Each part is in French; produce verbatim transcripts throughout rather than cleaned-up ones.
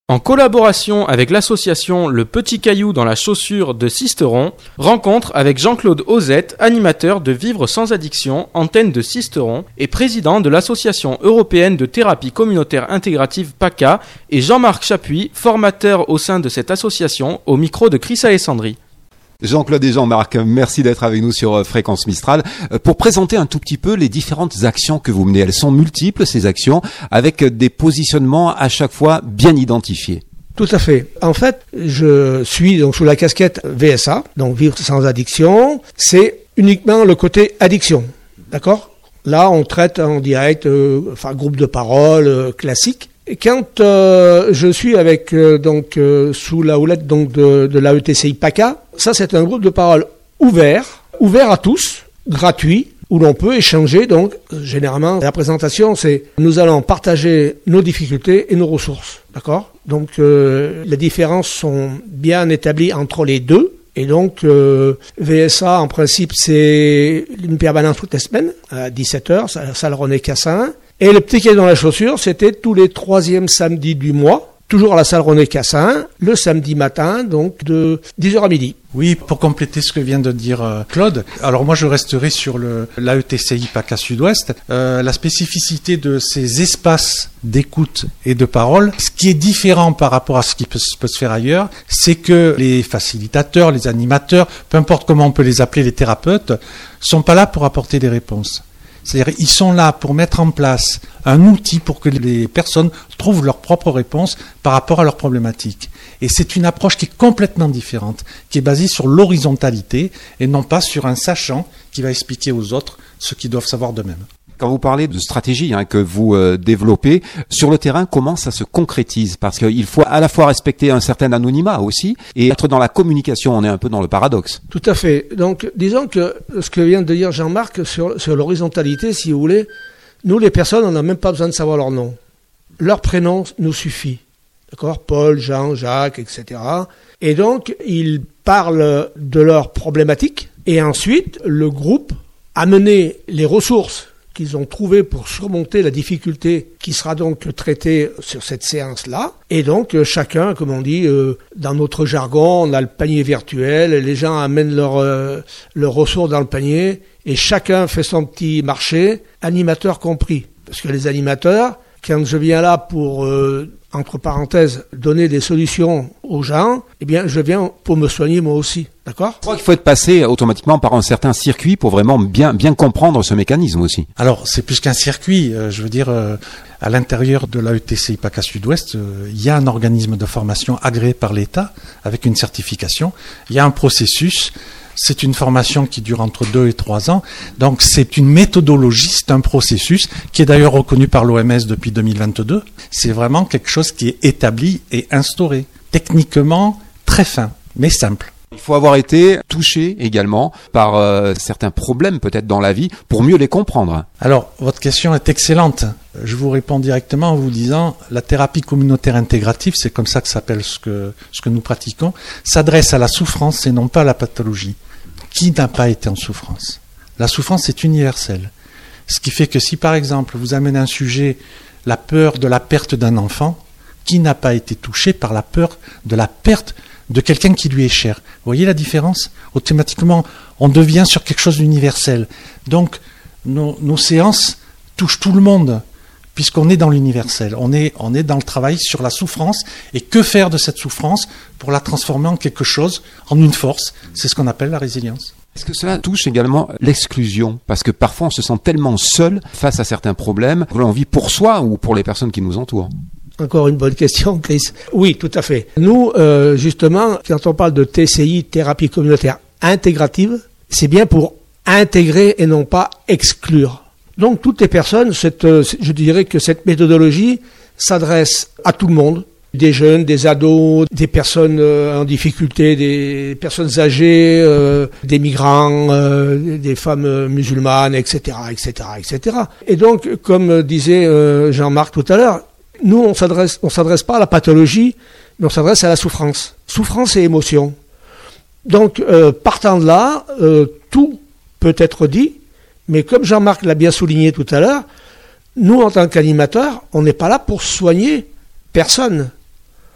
En collaboration avec l'association Le Petit Caillou dans la chaussure de Sisteron, rencontre avec Jean-Claude Ozette, animateur de Vivre sans addiction, antenne de Sisteron, et président de l'association européenne de thérapie communautaire intégrative PACA, et Jean-Marc Chapuis, formateur au sein de cette association, au micro de Chris Alessandri. Jean-Claude et Jean-Marc, merci d'être avec nous sur Fréquence Mistral. Pour présenter un tout petit peu les différentes actions que vous menez, elles sont multiples ces actions, avec des positionnements à chaque fois bien identifiés. Tout à fait. En fait, je suis donc sous la casquette V S A, donc Vivre sans addiction. C'est uniquement le côté addiction, d'accord ? Là, on traite en direct, euh, enfin groupe de parole euh, classique. Et quand euh, je suis avec euh, donc euh, sous la houlette donc de, de l'A E T C I PACA, ça c'est un groupe de parole ouvert, ouvert à tous, gratuit, où l'on peut échanger. Donc généralement la présentation c'est nous allons partager nos difficultés et nos ressources, d'accord ? Donc euh, les différences sont bien établies entre les deux. Et donc, euh, V S A, en principe, c'est une permanence toutes les semaines, à dix-sept heures, à la salle René Cassin. Et le petit caillou dans la chaussure, c'était tous les troisièmes samedis du mois, toujours à la salle René Cassin, le samedi matin, donc de dix heures à midi. Oui, pour compléter ce que vient de dire euh, Claude, alors moi je resterai sur le l'A E T C I PACA Sud-Ouest. Euh, la spécificité de ces espaces d'écoute et de parole, ce qui est différent par rapport à ce qui peut, peut se faire ailleurs, c'est que les facilitateurs, les animateurs, peu importe comment on peut les appeler, les thérapeutes, sont pas là pour apporter des réponses. C'est-à-dire ils sont là pour mettre en place un outil pour que les personnes trouvent leurs propres réponses par rapport à leurs problématiques. Et c'est une approche qui est complètement différente, qui est basée sur l'horizontalité et non pas sur un sachant qui va expliquer aux autres ce qu'ils doivent savoir d'eux-mêmes. Quand vous parlez de stratégie hein, que vous euh, développez, sur le terrain, comment ça se concrétise ? Parce qu'il faut à la fois respecter un certain anonymat aussi, et être dans la communication, on est un peu dans le paradoxe. Tout à fait. Donc, disons que ce que vient de dire Jean-Marc sur, sur l'horizontalité, si vous voulez, nous les personnes, on n'a même pas besoin de savoir leur nom. Leur prénom nous suffit. D'accord ? Paul, Jean, Jacques, et cetera. Et donc, ils parlent de leurs problématiques, et ensuite, le groupe a mené les ressources qu'ils ont trouvé pour surmonter la difficulté qui sera donc traitée sur cette séance-là. Et donc, euh, chacun, comme on dit, euh, dans notre jargon, on a le panier virtuel, les gens amènent leurs euh, leurs ressources dans le panier, et chacun fait son petit marché, animateur compris. Parce que les animateurs, quand je viens là pour, euh, entre parenthèses, donner des solutions aux gens, eh bien, je viens pour me soigner moi aussi. D'accord ? Je crois qu'il faut être passé automatiquement par un certain circuit pour vraiment bien bien comprendre ce mécanisme aussi. Alors, c'est plus qu'un circuit. Euh, je veux dire, euh, à l'intérieur de l'A E T C I PACA Sud-Ouest, euh, il y a un organisme de formation agréé par l'État avec une certification. Il y a un processus. C'est une formation qui dure entre deux et trois ans. Donc, c'est une méthodologie, c'est un processus qui est d'ailleurs reconnu par l'O M S depuis deux mille vingt-deux. C'est vraiment quelque chose qui est établi et instauré. Techniquement, très fin, mais simple. Il faut avoir été touché également par euh, certains problèmes peut-être dans la vie pour mieux les comprendre. Alors, votre question est excellente. Je vous réponds directement en vous disant la thérapie communautaire intégrative, c'est comme ça que s'appelle ce que, ce que nous pratiquons, s'adresse à la souffrance et non pas à la pathologie. Qui n'a pas été en souffrance ? La souffrance est universelle. Ce qui fait que si par exemple vous amenez un sujet, la peur de la perte d'un enfant, qui n'a pas été touché par la peur de la perte de quelqu'un qui lui est cher. Vous voyez la différence ? Automatiquement, on devient sur quelque chose d'universel. Donc, nos, nos séances touchent tout le monde, puisqu'on est dans l'universel. On est, on est dans le travail sur la souffrance, et que faire de cette souffrance pour la transformer en quelque chose, en une force. C'est ce qu'on appelle la résilience. Est-ce que cela touche également l'exclusion ? Parce que parfois, on se sent tellement seul face à certains problèmes, que l'on vit pour soi ou pour les personnes qui nous entourent. Encore une bonne question, Chris. Oui, tout à fait. Nous, euh, justement, quand on parle de T C I, thérapie communautaire intégrative, c'est bien pour intégrer et non pas exclure. Donc, toutes les personnes, cette, je dirais que cette méthodologie s'adresse à tout le monde. Des jeunes, des ados, des personnes euh, en difficulté, des personnes âgées, euh, des migrants, euh, des femmes musulmanes, et cetera, et cetera, et cetera. Et donc, comme disait euh, Jean-Marc tout à l'heure, nous, on s'adresse, on s'adresse pas à la pathologie, mais on s'adresse à la souffrance. Souffrance et émotion. Donc, euh, partant de là, euh, tout peut être dit, mais comme Jean-Marc l'a bien souligné tout à l'heure, nous, en tant qu'animateurs, on n'est pas là pour soigner personne.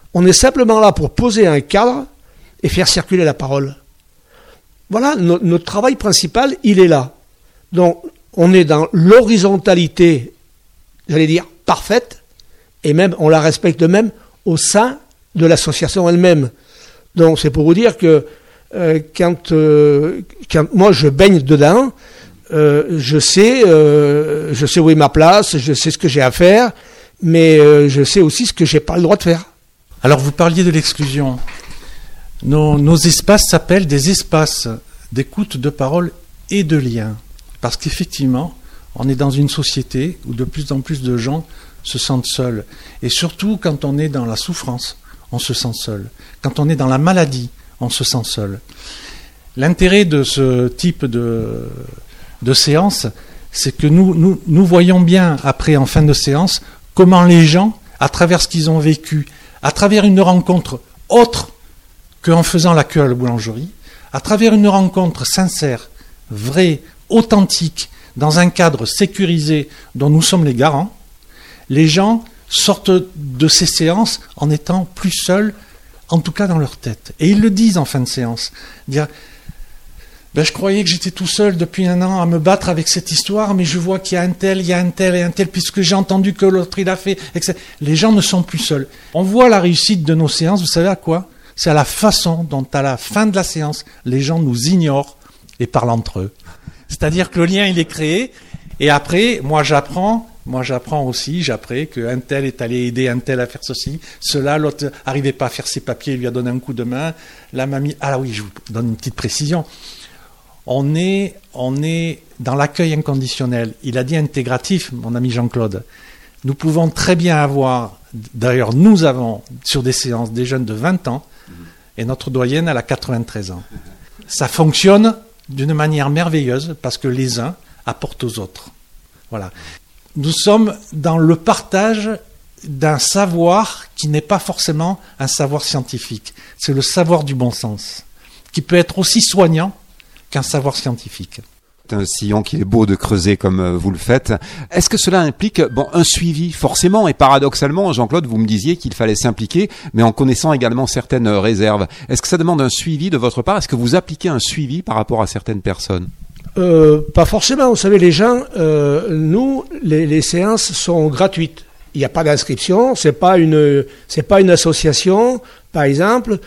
On est simplement là pour poser un cadre et faire circuler la parole. Voilà, no- notre travail principal, il est là. Donc, on est dans l'horizontalité, j'allais dire, parfaite, et même, on la respecte même au sein de l'association elle-même. Donc, c'est pour vous dire que euh, quand, euh, quand moi je baigne dedans, euh, je sais, euh, je sais où est ma place, je sais ce que j'ai à faire, mais euh, je sais aussi ce que j'ai pas le droit de faire. Alors vous parliez de l'exclusion. Nos, nos espaces s'appellent des espaces d'écoute, de parole et de lien. Parce qu'effectivement, on est dans une société où de plus en plus de gens se sentent seuls. Et surtout quand on est dans la souffrance, on se sent seul. Quand on est dans la maladie, on se sent seul. L'intérêt de ce type de, de séance, c'est que nous, nous, nous voyons bien, après, en fin de séance, comment les gens, à travers ce qu'ils ont vécu, à travers une rencontre autre qu'en faisant la queue à la boulangerie, à travers une rencontre sincère, vraie, authentique, dans un cadre sécurisé dont nous sommes les garants, les gens sortent de ces séances en étant plus seuls, en tout cas dans leur tête. Et ils le disent en fin de séance. Dire, ben, je croyais que j'étais tout seul depuis un an à me battre avec cette histoire, mais je vois qu'il y a un tel, il y a un tel et un tel, puisque j'ai entendu que l'autre il a fait, et cetera. Les gens ne sont plus seuls. On voit la réussite de nos séances, vous savez à quoi ? C'est à la façon dont, à la fin de la séance, les gens nous ignorent et parlent entre eux. C'est-à-dire que le lien, il est créé, et après, moi j'apprends, moi j'apprends aussi, j'apprends qu'un tel est allé aider un tel à faire ceci, cela, l'autre n'arrivait pas à faire ses papiers, il lui a donné un coup de main, la mamie... Ah oui, je vous donne une petite précision. On est, on est dans l'accueil inconditionnel. Il a dit intégratif, mon ami Jean-Claude. Nous pouvons très bien avoir, d'ailleurs nous avons sur des séances des jeunes de vingt ans, et notre doyenne elle a quatre-vingt-treize ans. Ça fonctionne d'une manière merveilleuse parce que les uns apportent aux autres. Voilà. Nous sommes dans le partage d'un savoir qui n'est pas forcément un savoir scientifique. C'est le savoir du bon sens, qui peut être aussi soignant qu'un savoir scientifique. C'est un sillon qui est beau de creuser comme vous le faites. Est-ce que cela implique bon un suivi forcément et paradoxalement, Jean-Claude, vous me disiez qu'il fallait s'impliquer, mais en connaissant également certaines réserves. Est-ce que ça demande un suivi de votre part ? Est-ce que vous appliquez un suivi par rapport à certaines personnes ? Euh, pas forcément. Vous savez, les gens, euh, nous, les, les séances sont gratuites. Il n'y a pas d'inscription. C'est pas une, c'est pas une association, par exemple.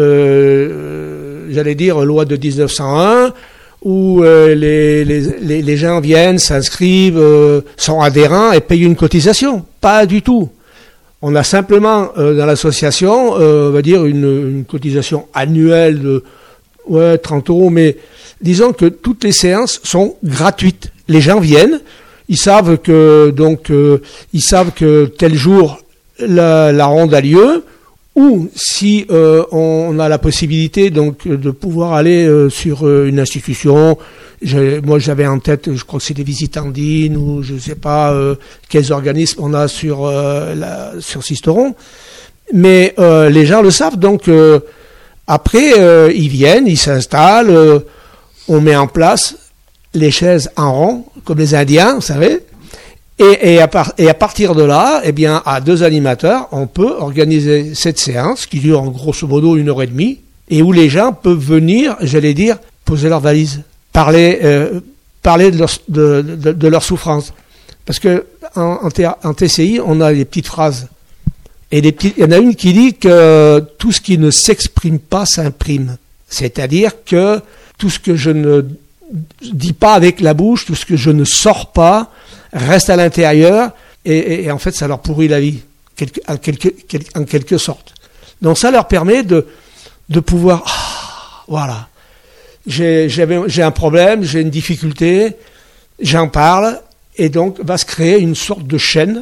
Euh, j'allais dire loi de dix-neuf cent un. Où euh, les, les, les gens viennent, s'inscrivent, euh, sont adhérents et payent une cotisation. Pas du tout. On a simplement euh, dans l'association, euh, on va dire une, une cotisation annuelle de ouais, trente euros, mais disons que toutes les séances sont gratuites. Les gens viennent, ils savent que donc euh, ils savent que tel jour la, la ronde a lieu. Ou si euh, on a la possibilité donc de pouvoir aller euh, sur euh, une institution, j'ai, moi j'avais en tête, je crois que c'est des Visitandines ou je sais pas euh, quels organismes on a sur euh, la, sur Sisteron, mais euh, les gens le savent donc euh, après euh, ils viennent, ils s'installent, euh, on met en place les chaises en rond comme les Indiens, vous savez. Et, et, à par, et à partir de là, eh bien, à deux animateurs, on peut organiser cette séance qui dure en grosso modo une heure et demie et où les gens peuvent venir, j'allais dire, poser leurs valises, parler, euh, parler de leur, de, de, de leur souffrance. Parce que en, en, T, en T C I, on a des petites phrases. Et les petites, il y en a une qui dit que tout ce qui ne s'exprime pas s'imprime. C'est-à-dire que tout ce que je ne dis pas avec la bouche, tout ce que je ne sors pas, reste à l'intérieur et, et, et en fait ça leur pourrit la vie quelque, en, quelque, quelque, en quelque sorte. Donc ça leur permet de, de pouvoir ah, voilà, j'ai, j'avais, j'ai un problème, j'ai une difficulté, j'en parle et donc va se créer une sorte de chaîne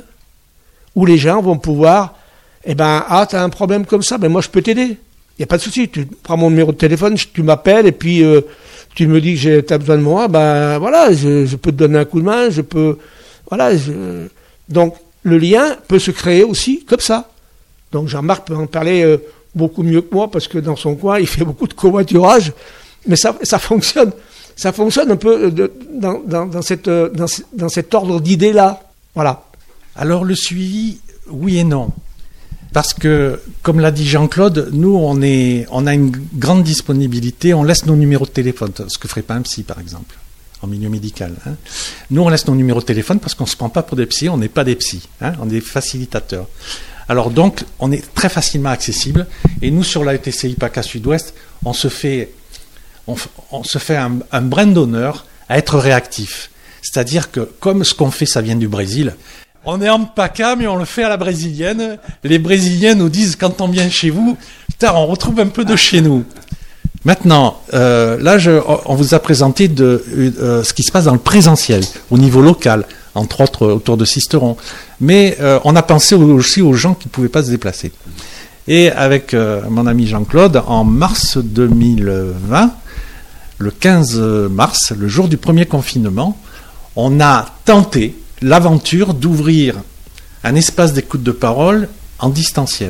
où les gens vont pouvoir eh ben ah t'as un problème comme ça, ben moi je peux t'aider, il n'y a pas de souci, tu prends mon numéro de téléphone, tu m'appelles et puis euh, tu me dis que tu as besoin de moi, ben voilà, je, je peux te donner un coup de main, je peux... Voilà. Je... Donc, le lien peut se créer aussi comme ça. Donc, Jean-Marc peut en parler euh, beaucoup mieux que moi parce que dans son coin, il fait beaucoup de covoiturage, mais ça, ça fonctionne. Ça fonctionne un peu de, dans, dans, dans, cette, dans, dans cet ordre d'idées-là. Voilà. Alors, le suivi, oui et non. Parce que, comme l'a dit Jean-Claude, nous, on, est, on a une grande disponibilité, on laisse nos numéros de téléphone, ce que ferait pas un psy, par exemple, en milieu médical. Hein. Nous, on laisse nos numéros de téléphone parce qu'on ne se prend pas pour des psys, on n'est pas des psys, hein, on est facilitateurs. Alors donc, on est très facilement accessible, et nous, sur la T C I PACA Sud-Ouest, on se fait, on, on se fait un, un brin d'honneur à être réactif. C'est-à-dire que, comme ce qu'on fait, ça vient du Brésil, on est en PACA, mais on le fait à la brésilienne. Les Brésiliens nous disent, quand on vient chez vous, putain, on retrouve un peu de chez nous. Maintenant, euh, là, je, on vous a présenté de, euh, ce qui se passe dans le présentiel, au niveau local, entre autres autour de Sisteron. Mais euh, on a pensé aussi aux gens qui ne pouvaient pas se déplacer. Et avec euh, mon ami Jean-Claude, en mars deux mille vingt, le quinze mars, le jour du premier confinement, on a tenté l'aventure d'ouvrir un espace d'écoute de parole en distanciel.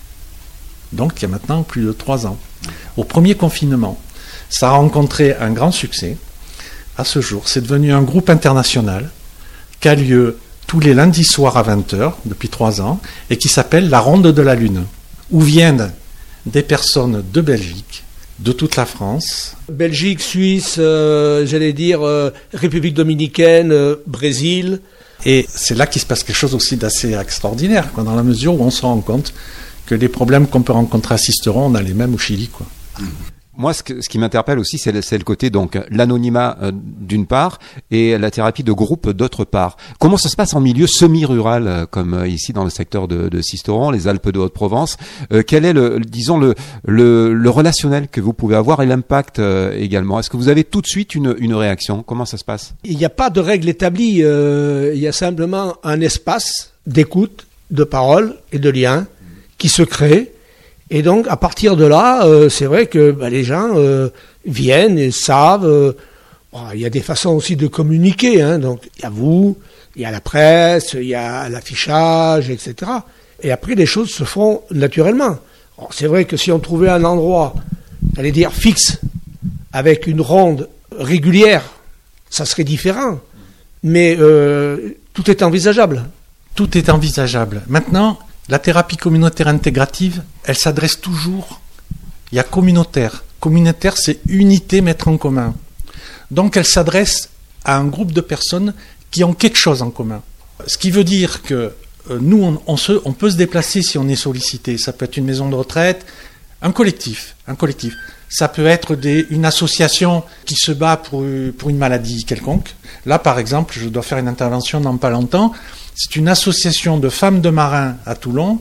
Donc, il y a maintenant plus de trois ans. Au premier confinement, ça a rencontré un grand succès. À ce jour, c'est devenu un groupe international qui a lieu tous les lundis soirs à vingt heures, depuis trois ans, et qui s'appelle la Ronde de la Lune, où viennent des personnes de Belgique, de toute la France. Belgique, Suisse, euh, j'allais dire euh, République dominicaine, euh, Brésil. Et c'est là qu'il se passe quelque chose aussi d'assez extraordinaire, quoi, dans la mesure où on se rend compte que les problèmes qu'on peut rencontrer à Sisteron, on a les mêmes au Chili, quoi. Moi, ce, que, ce qui m'interpelle aussi, c'est le, c'est le côté, donc, l'anonymat euh, d'une part et la thérapie de groupe d'autre part. Comment ça se passe en milieu semi-rural, euh, comme euh, ici dans le secteur de, de Sisteron, les Alpes de Haute-Provence? euh, Quel est, le, disons, le, le, le relationnel que vous pouvez avoir et l'impact euh, également? Est-ce que vous avez tout de suite une, une réaction? Comment ça se passe? Il n'y a pas de règle établie. Euh, il y a simplement un espace d'écoute, de parole et de lien qui se crée. Et donc, à partir de là, euh, c'est vrai que bah, les gens euh, viennent et savent. Euh, bon, il y a des façons aussi de communiquer. Hein, donc, il y a vous, il y a la presse, il y a l'affichage, et cetera. Et après, les choses se font naturellement. Alors, c'est vrai que si on trouvait un endroit, j'allais dire fixe, avec une ronde régulière, ça serait différent. Mais euh, tout est envisageable. Tout est envisageable. Maintenant, la thérapie communautaire intégrative, elle s'adresse toujours, il y a communautaire. Communautaire, c'est unité, mettre en commun. Donc elle s'adresse à un groupe de personnes qui ont quelque chose en commun. Ce qui veut dire que euh, nous, on, on, se, on peut se déplacer si on est sollicité. Ça peut être une maison de retraite, un collectif. Un collectif. Ça peut être des, une association qui se bat pour, pour une maladie quelconque. Là, par exemple, je dois faire une intervention dans pas longtemps. C'est une association de femmes de marins à Toulon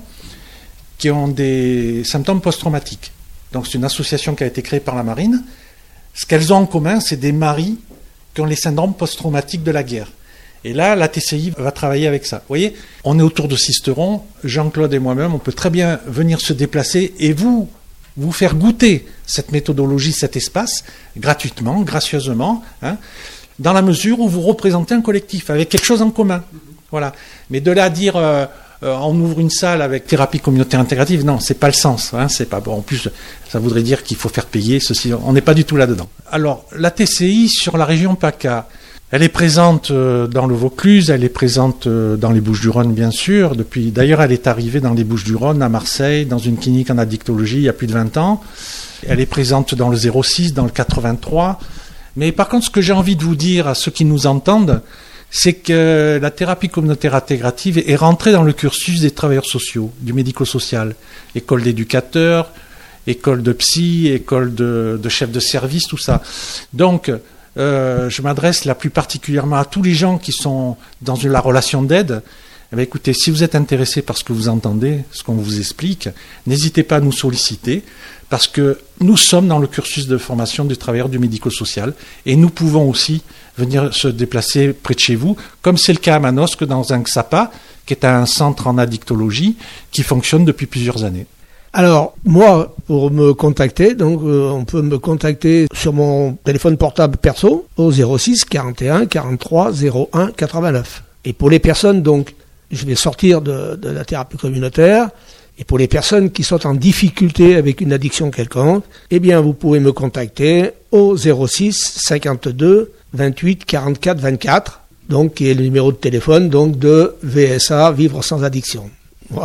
qui ont des symptômes post-traumatiques. Donc c'est une association qui a été créée par la marine. Ce qu'elles ont en commun, c'est des maris qui ont les syndromes post-traumatiques de la guerre. Et là, la T C I va travailler avec ça. Vous voyez, on est autour de Sisteron, Jean-Claude et moi-même, on peut très bien venir se déplacer et vous, vous faire goûter cette méthodologie, cet espace, gratuitement, gracieusement, hein, dans la mesure où vous représentez un collectif, avec quelque chose en commun. Voilà. Mais de là à dire euh, euh, on ouvre une salle avec thérapie communautaire intégrative, non, c'est pas le sens. Hein, c'est pas bon. En plus, ça voudrait dire qu'il faut faire payer ceci. On n'est pas du tout là-dedans. Alors, la T C I sur la région PACA, elle est présente euh, dans le Vaucluse, elle est présente euh, dans les Bouches-du-Rhône, bien sûr. Depuis, d'ailleurs, elle est arrivée dans les Bouches-du-Rhône, à Marseille, dans une clinique en addictologie il y a plus de vingt ans. Elle est présente dans le zéro six, dans le quatre-vingt-trois. Mais par contre, ce que j'ai envie de vous dire à ceux qui nous entendent, c'est que la thérapie communautaire intégrative est rentrée dans le cursus des travailleurs sociaux, du médico-social, école d'éducateurs, école de psy, école de, de chef de service, tout ça. Donc, euh, je m'adresse là plus particulièrement à tous les gens qui sont dans une, la relation d'aide. Eh bien, écoutez, si vous êtes intéressé par ce que vous entendez, ce qu'on vous explique, n'hésitez pas à nous solliciter, parce que nous sommes dans le cursus de formation du travailleur du médico-social, et nous pouvons aussi venir se déplacer près de chez vous, comme c'est le cas à Manosque dans un X A P A, qui est un centre en addictologie, qui fonctionne depuis plusieurs années. Alors, moi, pour me contacter, donc euh, on peut me contacter sur mon téléphone portable perso, au zéro six quarante et un quarante-trois zéro un quatre-vingt-neuf. Et pour les personnes, donc, je vais sortir de, de la thérapie communautaire, et pour les personnes qui sont en difficulté avec une addiction quelconque, eh bien, vous pouvez me contacter au zéro six cinquante-deux vingt-huit quarante-quatre vingt-quatre, donc, qui est le numéro de téléphone, donc, de V S A, Vivre sans addiction. Voilà.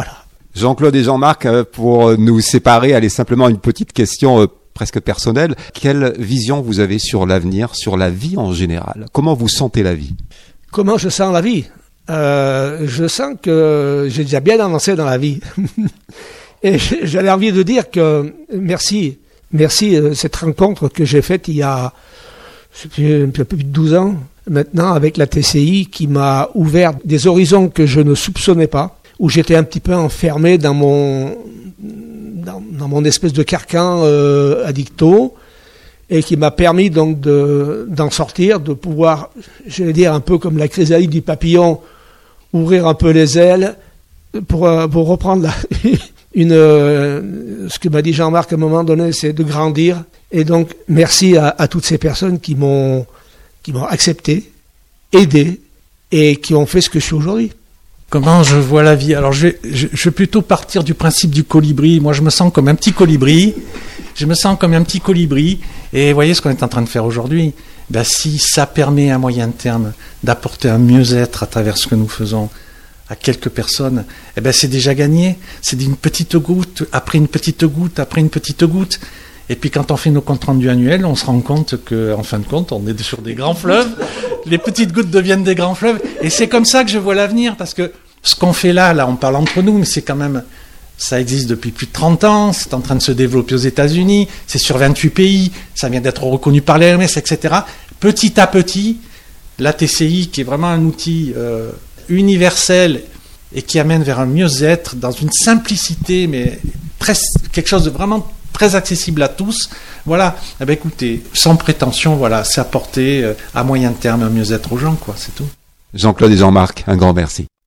Jean-Claude et Jean-Marc, pour nous séparer, allez simplement une petite question presque personnelle. Quelle vision vous avez sur l'avenir, sur la vie en général? Comment vous sentez la vie? Comment je sens la vie? euh, Je sens que j'ai déjà bien avancé dans la vie. Et j'avais envie de dire que merci, merci de cette rencontre que j'ai faite il y a un peu plus de douze ans maintenant avec la T C I, qui m'a ouvert des horizons que je ne soupçonnais pas, où j'étais un petit peu enfermé dans mon dans, dans mon espèce de carcan euh, addicto, et qui m'a permis donc de d'en sortir, de pouvoir, j'allais dire un peu comme la chrysalide du papillon, ouvrir un peu les ailes pour pour reprendre la, une euh, ce que m'a dit Jean-Marc à un moment donné, c'est de grandir. Et donc merci à, à toutes ces personnes qui m'ont qui m'ont accepté, aidé, et qui ont fait ce que je suis aujourd'hui. Comment je vois la vie? Alors je vais, je, je vais plutôt partir du principe du colibri. Moi je me sens comme un petit colibri. Je me sens comme un petit colibri. Et vous voyez ce qu'on est en train de faire aujourd'hui. Ben, si ça permet à moyen terme d'apporter un mieux-être à travers ce que nous faisons à quelques personnes, eh ben c'est déjà gagné. C'est d'une petite goutte, après une petite goutte, après une petite goutte. Et puis quand on fait nos comptes rendus annuels, on se rend compte qu'en fin de compte, on est sur des grands fleuves. Les petites gouttes deviennent des grands fleuves. Et c'est comme ça que je vois l'avenir. Parce que ce qu'on fait là, là on parle entre nous, mais c'est quand même... Ça existe depuis plus de trente ans, c'est en train de se développer aux États-Unis, c'est sur vingt-huit pays, ça vient d'être reconnu par l'O M S, et cetera. Petit à petit, la T C I, qui est vraiment un outil euh, universel et qui amène vers un mieux-être dans une simplicité, mais presque quelque chose de vraiment très accessible à tous. Voilà, eh bien, écoutez, sans prétention, voilà, c'est apporter euh, à moyen terme un mieux-être aux gens, quoi, c'est tout. Jean-Claude et Jean-Marc, un grand merci.